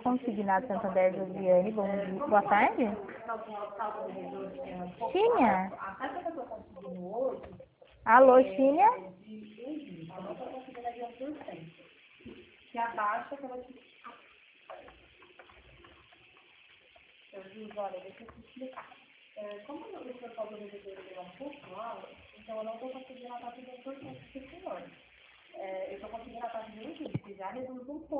Consignado Santander Josiane, bom dia. Boa tarde. Tinha? Alô, Tinha? Que a taxa que ela te... Olha, deixa eu te explicar. Como o senhor falou do devedor um pouco alto, então eu não estou conseguindo a taxa de 1% do senhor. Eu estou conseguindo a taxa de 1%, que já reduz um pouco.